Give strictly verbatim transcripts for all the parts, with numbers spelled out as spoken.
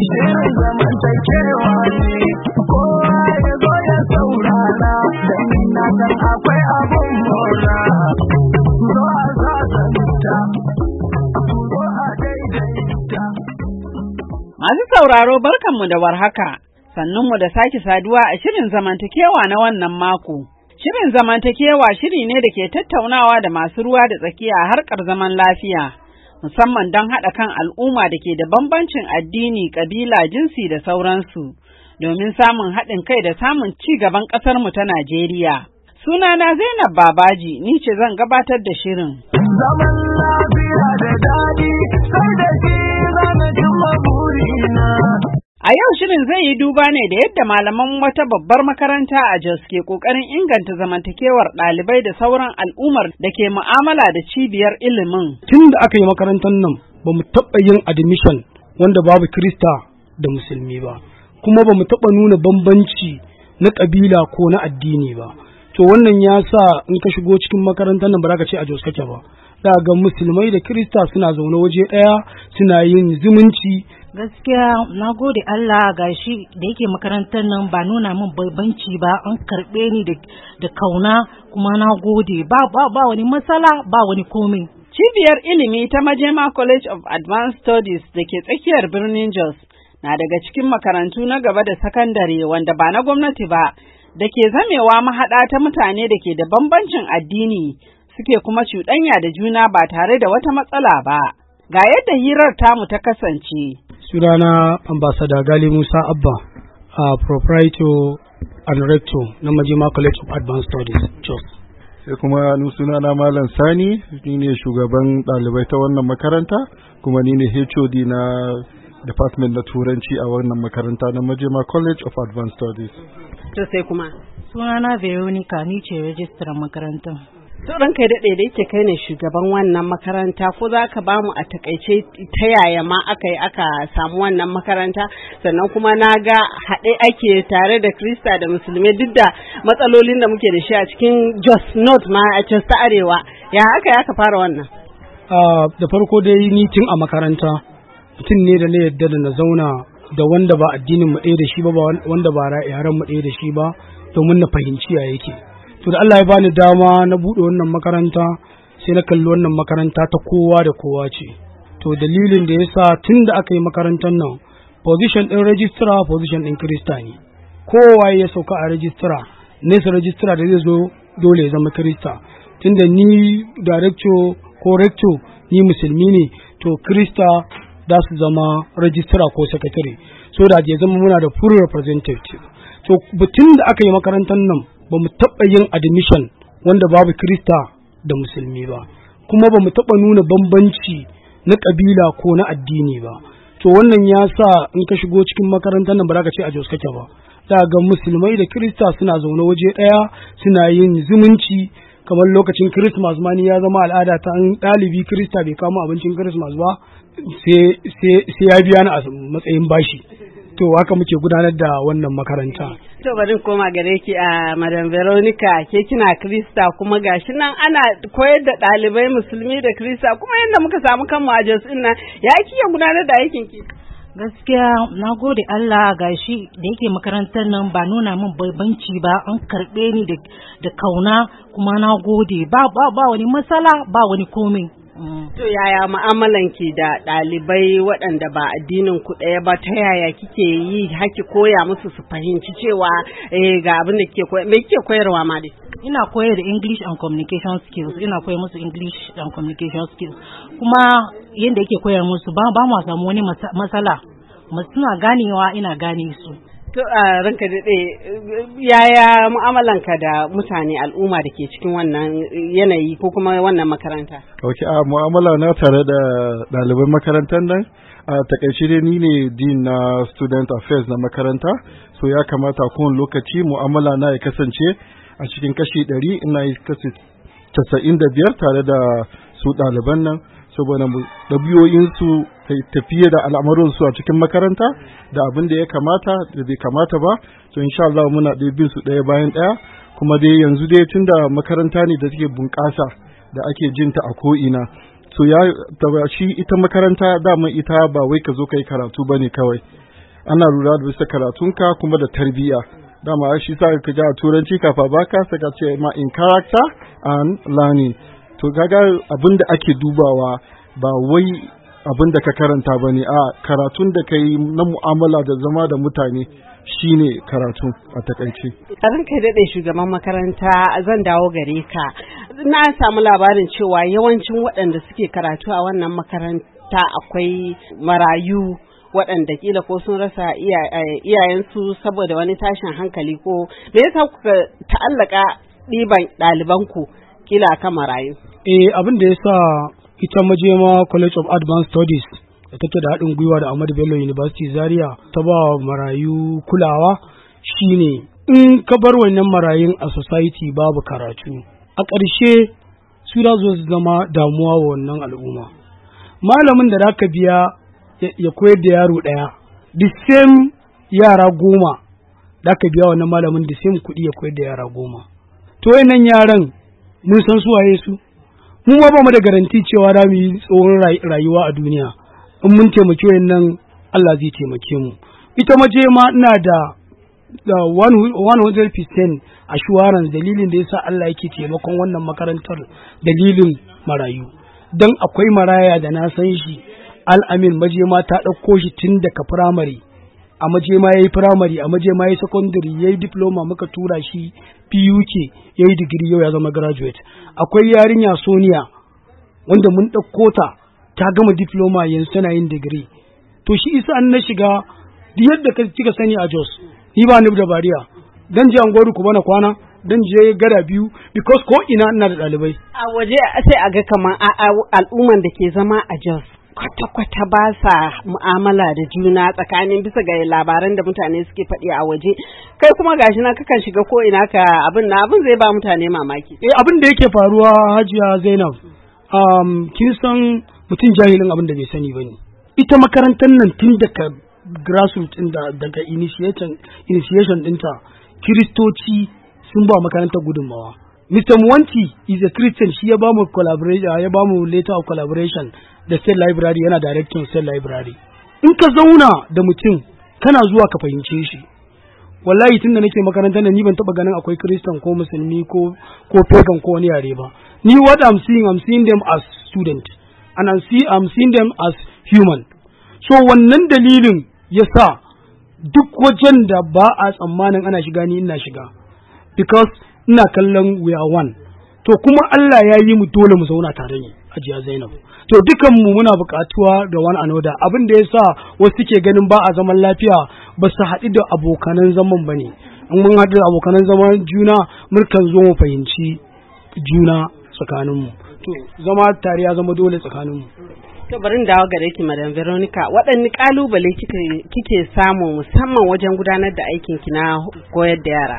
Shirin zamantakewa ne, kowa ya zo ya saurara, don na san akwai abun mora. Zo a sasanta, zo a daidaita. Masu sauraro barkanmu da warhaka, sannunmu da sake saduwa a shirin zamantakewa na wannan mako. Shirin zamantakewa shiri ne da ke tattaunawa da masu ruwa da tsakiya a harkar zaman lafiya, musamman don haɗa kan al'umma da ke da bambancin addini, ƙabila, jinsi da sauransu, domin samun haɗin kai da samun ci gaban ƙasarmu ta Najeriya. Sunana Zainab Babaji, ni ce zan gabatar da shirin. Zaman lafiya da daɗi, sai da shi zama cimma burina. A yau shirin zai yi duba ne da yadda malaman wata babbar makaranta a Jos ke ƙoƙarin inganta zamantakewar ɗalibai da sauran al'ummar da ke mu'amala da cibiyar ilimin. Tun da aka yi makarantar nan ba mu taɓa yin admission wanda babu Kirista da Musulmi ba, kuma ba mu taɓa nuna bambanci na ƙabila ko na addini ba. To wannan ya sa in ka shigo cikin makarantar nan ba za ka ce a Jos kake ba. Da ga Musulmai da Kirista suna zaune waje ɗaya suna yin zumunci. Gaskiya na gode Allah gashi da yake makarantar nan ba nuna min bambanci ba, an karɓe ni da kauna, kuma na gode ba ba ba wani matsala ba wani komai. Cibiyar ilimi ta Majema College of Advanced Studies da ke tsakiyar birnin Jos na daga cikin makarantu na gaba da sakandare wanda ba na gwamnati ba, da ke zamewa mahaɗa ta mutane da ke da bambancin addini suke kuma cuɗanya da juna ba tare da wata matsala ba. Ga yadda hirar tamu ta kasance. Sunana Ambassador Gali Musa Abba, a proprietor and rector na Majema College of Advanced Studies, Jos. Sai kuma ni sunana Malam Sani, ni ne shugaban ɗalibai ta wannan makaranta, kuma ni ne H O D na Department na Turanci a wannan makaranta na Majema College of Advanced Studies. To sai kuma Sunana Veronica, ni ce registrar makarantar. To ranka daɗe da yake kai ne shugaban wannan makaranta, ko za ka ba mu a takaice ta yaya ma aka yi aka samu wannan makaranta, sannan kuma na ga haɗe ake tare da Krista da Musulmi duk da matsalolin da muke da shi a cikin Jos North ma a Jos ta Arewa, ya aka yi aka fara wannan? Da farko dai ni tun a makaranta mutum ne da na yadda da na zauna da wanda ba addinin mu ɗaya da shi ba, wanda ba yaran mu ɗaya da shi ba, domin na fahimci ya yake. To da Allah ya bani dama na buɗe wannan makaranta, sai na kalli wannan makaranta ta kowa da kowa ce. To dalilin da yasa tun da aka yi makarantar nan, position ɗin registrar position ɗin Kirista ne. Kowa ya sauka a registrar, nesa registrar da zai zo dole ya zama Kirista. Tunda ni director ko rector ni Musulmi ne, to Kirista za su zama registrar ko secretary. So da ya zama muna da full representative. To tun da aka yi makarantar nan ba mu taɓa yin admission wanda babu Kirista da Musulmi ba, kuma ba mu taɓa nuna bambanci na ƙabila ko na addini ba. To wannan ya sa in ka shigo cikin makarantar nan ba za ka ce a Jos kake ba. Da ga Musulmai da Kirista suna zaune waje ɗaya suna yin zumunci, kamar lokacin Christmas ma ni ya zama al'ada ta an ɗalibi Kirista bai kama abincin Christmas ba sai ya biya ni a matsayin bashi. To haka muke gudanar da wannan makaranta. To bari koma gare ki a Madam Veronica, ke kina Krista kuma gashi nan ana koyar da ɗalibai Musulmi da Krista, kuma yadda muka samu kanmu a Jos ɗin nan, ya kike gudanar da aikin ki? Gaskiya na gode Allah gashi da yake makarantar nan ba nuna min bambanci ba, an karɓe ni da kauna, kuma na gode ba ba ba wani matsala ba wani komai. To yaya mu'amalan ki da ɗalibai waɗanda ba addinin ku ɗaya ba, ta yaya kike yi haki koya musu su fahimci cewa eh ga abin da kike koyar, me kike koyarwa ma dai? Ina koyar da English and Communication Skills, ina koyar musu English and Communication Skills. Kuma yanda yake koyar musu ba ba mu samu wani matsala. Suna ganewa ina gane su. To a ranka daɗe, yaya mu'amalanka da mutane al'umma da ke cikin wannan yanayi ko kuma wannan makaranta? Ok, a mu'amala na tare da ɗaliban makarantar nan, a takaice dai ni ne dean na student affairs na makaranta, so ya kamata kowane lokaci mu'amala na ya kasance a cikin kashi ɗari, ina yi kashi casa'in da biyar tare da su ɗaliban nan, saboda ɗabi'o'insu tafiye da al'amuransu a cikin makaranta da abin da ya kamata da bai kamata ba. So insha Allah muna ɗaya bin su ɗaya bayan ɗaya, kuma dai yanzu dai tun da makaranta ne da take bunƙasa da ake jinta a ko'ina, so ya shi ita makaranta dama ita ba wai ka zo kai karatu bane kawai, ana lura da bisa karatunka kuma da tarbiyya. Dama shi sa ka ji a turanci kafa baka saka ce ma in character and learning. To kaga abin da ake dubawa ba wai abin da ka karanta ba ne, a karatun da ka yi na mu'amala da zama da mutane shine karatu a takaice. Ran kai daɗe shugaban makaranta, zan dawo gare ka. Na samu labarin cewa yawancin waɗanda suke karatu a wannan makaranta akwai marayu waɗanda kila ko sun rasa iyayensu saboda wani tashin hankali, ko me yasa kuka ta'allaka ɗiban ɗalibanku kila kan marayu? Eh, abin da yasa ita Majema College of Advanced Studies da take da haɗin gwiwa da Ahmadu Bello University Zaria ta ba marayu kulawa shine in ka bar wannan marayun a society babu karatu, a ƙarshe su da zo su zama damuwa wa wannan al'umma. Malamin da zaka biya ya koyar da yaro ɗaya, the same yara goma da ka biya wannan malamin the same kuɗi ya koyar da yara goma. To wayannan yaran mun san su waye su? Mu ba mu da garanti cewa za mu yi tsohon rayuwa a duniya. In mun taimaki wayannan Allah zai taimake mu. Ita Majema ina da one hundred percent assurance dalilin da yasa Allah yake taimakon wannan makarantar dalilin marayu. Dan akwai maraya da na san shi, Al-Amin Majema ta ɗauko shi tun daga firamare. A Majema ya yi firamare, a Majema ya yi secondary, ya yi diploma, muka tura shi P U K, ya yi digiri, yau ya zama graduate. Akwai yarinya Sonia wanda mun ɗauko ta, ta gama diploma yanzu tana yin digiri. To shi isa an na shiga duk yadda kika sani a Jos, ni ba ni da bariya. Dan je Angwaru ku bana kwana, dan je gada biyu, because ko ina ina da ɗalibai. A waje sai a ga kamar al'umman da ke zama a Jos kwata-kwata ba sa mu'amala da juna tsakanin bisa ga labaran da mutane suke faɗi a waje. Kai kuma gashi na kakan shiga ko ina ka abin na abin zai ba mutane mamaki. Eh, abin da yake faruwa Hajiya Zainab, um, kin san mutum jahilin abin da bai sani bane. Ita makarantar nan tun daga grassroots din da daga initiation initiation dinta Kiristoci sun ba makarantar gudunmawa. Mister Mwanti is a Christian, shi ya ba mu collaboration, ya ba mu letter of collaboration da State Library, yana directing State Library. In ka zauna da mutum kana zuwa ka fahimce shi. Wallahi tunda nake makarantar nan ni ban taba ganin akwai Christian ko musulmi ko ko pagan ko wani yare ba. Ni what I'm seeing, I'm seeing them as student and I'm see I'm seeing them as human. So wannan dalilin yasa duk wajen da ba a tsammanin ana shiga ni ina shiga, because ina kallon we are one. To kuma Allah ya yi mu dole mu zauna tare ne, Hajiya Zainab. To dukan mu muna buƙatuwa da one another. Abin da yasa wasu ke ganin ba a zaman lafiya ba su haɗu da abokanan zaman bane. In mun haɗu da abokanan zaman juna murkan zo mu fahimci juna tsakanin mu. To zama tare ya zama dole tsakanin mu. To bari in dawo gare ki Madam Veronica, waɗanne kalubale kike kike samu musamman wajen gudanar da aikin ki na koyar da yara?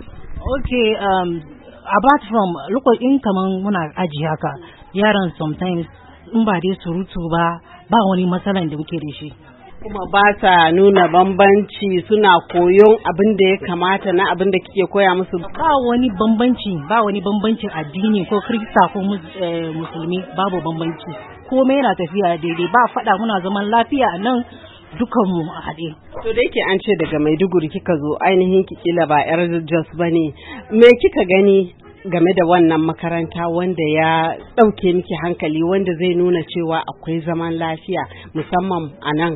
Okay, um, apart from lokacin kaman muna aji haka, yaran sometimes in ba dai surutu ba, ba wani matsalan da muke da shi. Kuma ba sa nuna bambanci, suna koyon abin da ya kamata na abin da kike koya musu. Ba wani bambanci, ba wani bambancin addini ko Kirista ko musulmi, babu bambanci. Komai yana tafiya daidai, ba faɗa, muna zaman lafiya a nan dukanmu a haɗe. To da yake an ce daga Maiduguri kika zo, ainihin ki kila ba yar Jos bane. Me kika gani game da wannan makaranta wanda ya ɗauke miki hankali, wanda zai nuna cewa akwai zaman lafiya musamman a nan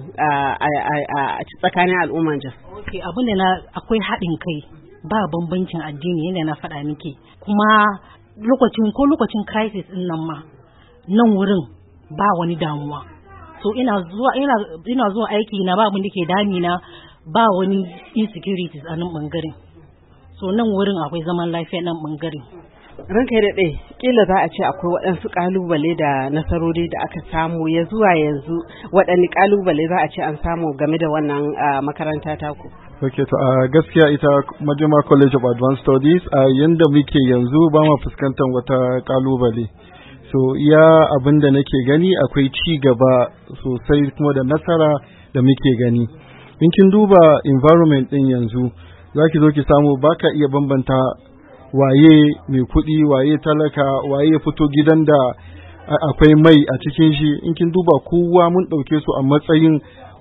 a tsakanin al'umman Jos? Okay, abin da na akwai haɗin kai, ba bambancin addini yadda na faɗa miki. Kuma lokacin ko lokacin crisis ɗin nan ma, nan wurin ba wani damuwa. So ina zuwa ina ina zuwa aiki na ba abin da ke dami na, ba wani insecurities a nan bangaren. So nan wurin akwai zaman lafiya nan bangaren. Ranka ya daɗe, kila za a ce akwai waɗansu ƙalubale da nasarori da aka samu ya zuwa yanzu, waɗanne ƙalubale za a ce an samu game da wannan makaranta taku? Okay, to a gaskiya ita Majema College of Advanced Studies a yanda muke yanzu ba ma fuskantar wata ƙalubale. So iya abin da nake gani akwai ci gaba sosai kuma da nasara da muke gani. In kin duba environment ɗin yanzu, za ki zo ki samu baka iya bambanta waye mai kuɗi, waye talaka, waye ya fito gidan da akwai mai a cikin shi. In kin duba kowa mun ɗauke su a matsayin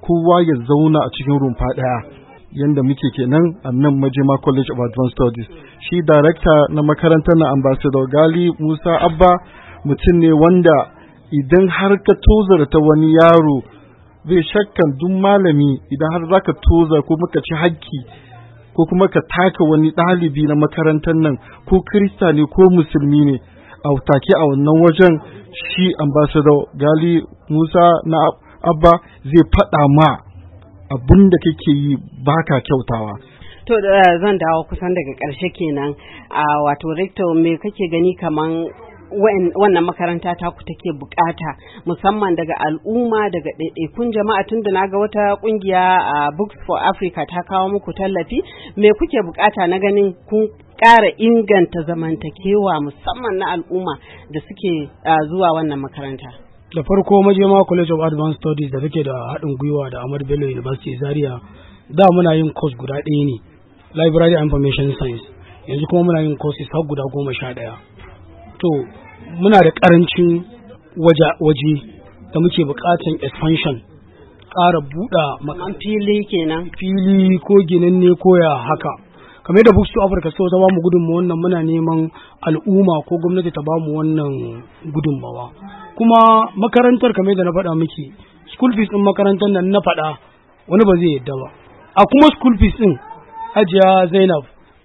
kowa ya zauna a cikin rumfa ɗaya yanda muke kenan a nan Majema College of Advanced Studies. Shi director na makarantar na Ambassador Gali Musa Abba mutum ne wanda idan har ka tozarta wani yaro bai shakkan duk malami idan har zaka toza ko muka ci hakki ko kuma ka taka wani ɗalibi na makarantar nan ko Kirista ne ko musulmi ne a take a wannan wajen shi Ambassador Gali Musa na Abba zai faɗa ma abin da kake yi baka kyautawa. To da zan dawo kusan daga ƙarshe kenan a wato rector me kake gani kaman wannan makaranta ta ku take bukata musamman daga al'umma daga ɗaiɗaikun jama'a tun da naga wata kungiya a Books for Africa ta kawo muku tallafi me kuke bukata na ganin kun ƙara inganta zamantakewa musamman na al'umma da suke zuwa wannan makaranta? Da farko Majema College of Advanced Studies da take da haɗin gwiwa da Ahmadu Bello University Zaria da muna yin course guda ɗaya ne Library Information Science yanzu kuma muna yin courses har guda goma sha ɗaya. To muna da ƙarancin waje da muke buƙatan expansion ƙara buɗa makan fili kenan fili ko ginanne ko ya haka kamar da Books to Africa so ta bamu gudunmawa wannan muna neman al'umma ko gwamnati ta bamu wannan gudunmawa kuma makarantar kamar da na faɗa miki school fees ɗin makarantar nan na faɗa wani ba zai yadda ba a kuma school fees ɗin Hajiya Zainab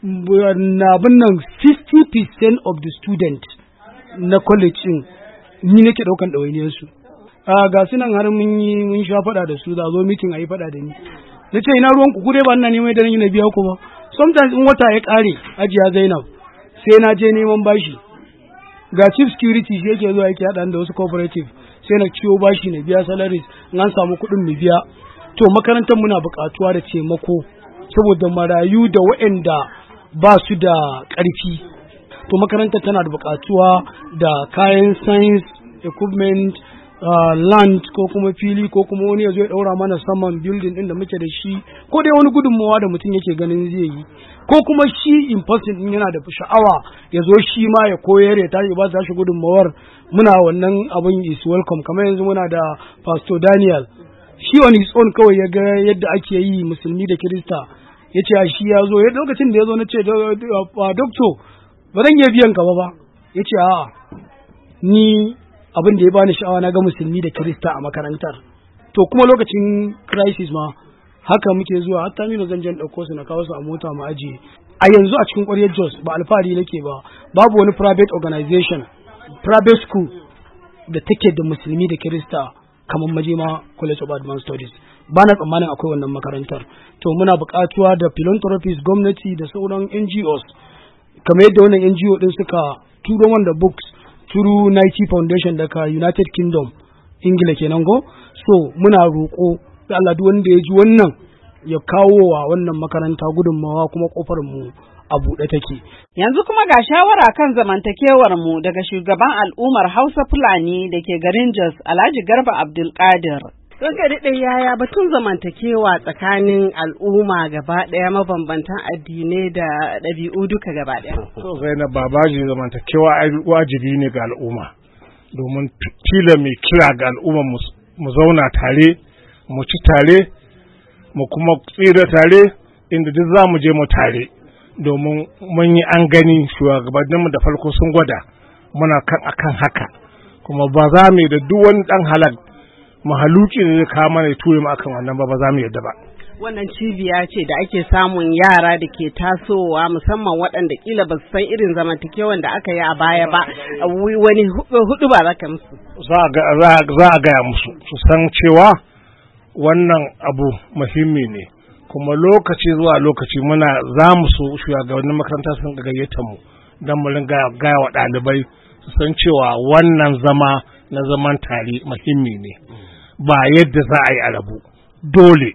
na abin nan fifty percent of the student na college ɗin ni nake ɗaukan ɗawainiyarsu a ga su nan har mun yi mun sha faɗa da su da zo meeting a yi faɗa da ni na ce ina ruwan ku dai ba ina neman da na biya ku ba sometimes in wata ya ƙare Hajiya Zainab sai na je neman bashi ga chief security shi yake zuwa yake haɗa da wasu cooperative sai na ciwo bashi na biya salaries in an samu kuɗin mu biya to makarantar muna buƙatuwa da taimako saboda marayu da waɗanda ba su da ƙarfi to makarantar tana da buƙatuwa da kayan science equipment uh, land ko kuma fili ko kuma wani ya zo ya ɗaura mana saman building ɗin da muke da shi ko dai wani gudunmawa da mutum yake ganin zai yi ko kuma shi in person ɗin yana da sha'awa ya zo shi ma ya koyar ya tashi ba su shi gudunmawar muna wannan abin is welcome kamar yanzu muna da Pastor Daniel shi on his own kawai ya ga yadda ake yi musulmi da Kirista ya ce shi ya zo lokacin da ya zo na ce doctor ba zan iya biyan ka ba ba ya ce a'a ni abin da ya bani sha'awa na ga musulmi da Kirista a makarantar to kuma lokacin crisis ma haka muke zuwa hatta ni zan jan dauko su na kawo su a mota mu ajiye a yanzu a cikin ƙwaryar Jos ba alfahari nake ba babu wani private organization private school da take da musulmi da Kirista kamar Majema College of Advanced Studies ba na tsammanin akwai wannan makarantar to muna buƙatuwa da philanthropies gwamnati da sauran N G Os kamar yadda wannan N G O din suka turo wanda books through Nike Foundation daga United Kingdom Ingila kenan go so muna roƙo da Allah duk wanda ya ji wannan ya kawo wa wannan makaranta gudunmawa kuma kofar mu a buɗe take. Yanzu kuma ga shawara kan zamantakewar mu daga shugaban al'ummar Hausa Fulani da ke garin Jos Alhaji Garba Abdulkadir. Ranka daɗe yaya batun zamantakewa tsakanin al'umma gaba ɗaya mabambantan addinai da ɗabi'u duka gaba ɗaya. So Zainab Babaji zamantakewa wajibi ne ga al'umma domin tila mai kira ga al'umma mu zauna tare mu ci tare mu kuma tsira tare inda duk za mu je mu tare domin mun yi an gani shugabanninmu da farko sun gwada muna kan akan haka kuma ba za mu yi da duk wani ɗan halal mahaluki da zai kawo mana ya ture mu akan wannan ba ba za mu yadda ba. Wannan cibiya ce da ake samun yara da ke tasowa musamman waɗanda kila ba su san irin zamantakewan da aka yi a baya ba wani hudu ba za ka musu. Za a gaya musu su san cewa wannan abu muhimmi ne kuma lokaci zuwa lokaci muna za mu so shugabannin makaranta sun gayyata mu don mu ringa gaya wa ɗalibai su san cewa wannan zama na zaman tare muhimmi ne ba yadda za a yi a rabu dole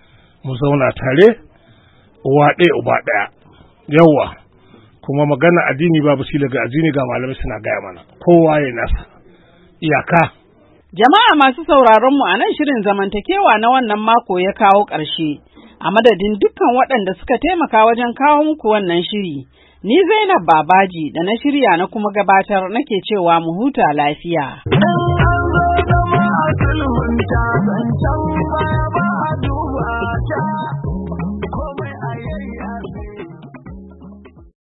mu zauna tare uwa ɗaya uba ɗaya yawa kuma magana addini babu shi daga addini ga malamai suna gaya mana kowa ya nasa iyaka. Jama'a masu sauraron mu a nan shirin zamantakewa na wannan mako ya kawo ƙarshe a madadin dukkan waɗanda suka taimaka wajen kawo muku wannan shiri ni Zainab Babaji da na shirya na kuma gabatar nake cewa mu huta lafiya.